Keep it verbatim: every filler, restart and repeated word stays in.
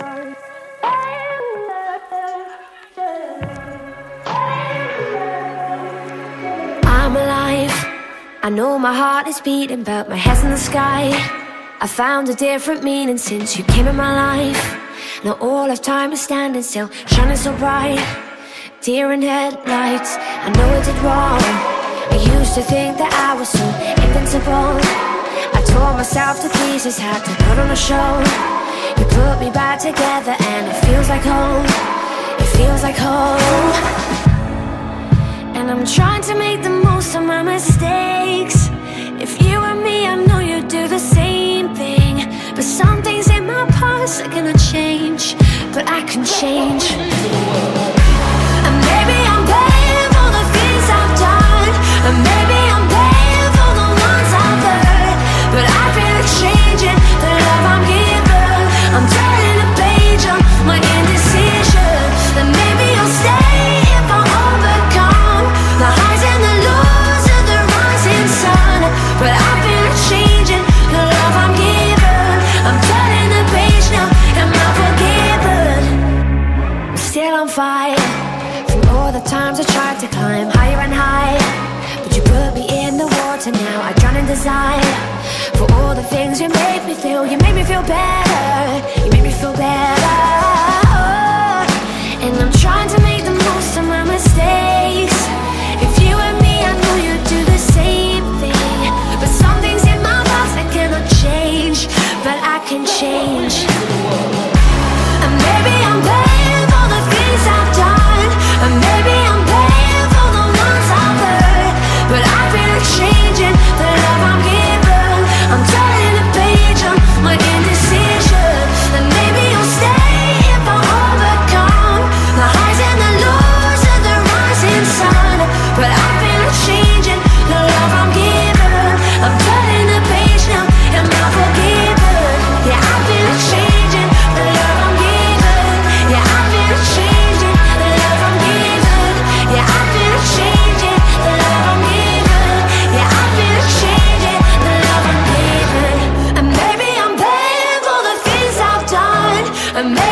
I'm alive. I know my heart is beating, but my head's in the sky. I found a different meaning since you came in my life. Now all of time is standing still, shining so bright. Deer in headlights, I know I did wrong. I used to think that I was so invincible. I tore myself to pieces, had to put on a show. You put me back together and it feels like home. It feels like home. And I'm trying to make the most of my mistakes. If you and me, I know you do the same thing. But some things in my past are gonna change, but I can change. And maybe I'm paying for the things I've done, and maybe I'm paying for the ones I've hurt. But I feel like changing the love I'm given. I'm turning the page on my indecision. And maybe I'll stay if I overcome the highs and the lows of the rising sun. But I feel like changing the love I'm given. I'm turning the page now, am I forgiven? I'm still on fire from all the times I tried to climb higher and higher. But you put me in the water now, I drown in desire. For all the things you made me feel, you made me feel better. You made me feel better. And I'm trying to make the most of my mistakes. If you and me, I know you do the same thing. But some things in my past I cannot change, but I can change. And maybe I'm paying for the things I've done, and maybe I'm paying for the ones I've hurt. But I feel like changing the love I'm given. I'm turning the page on my indecision. And maybe I'll stay if I overcome the highs and the lows of the rising sun. But I feel like changing the love I'm given. I'm turning the page now, am I forgiven? Yeah, I feel like changing the love I'm given. Yeah, I feel like changing the love I'm given. Yeah, I feel like changing the love I'm given. Yeah, I feel like changing the love I'm given. And maybe I'm paying for the things I've done, and maybe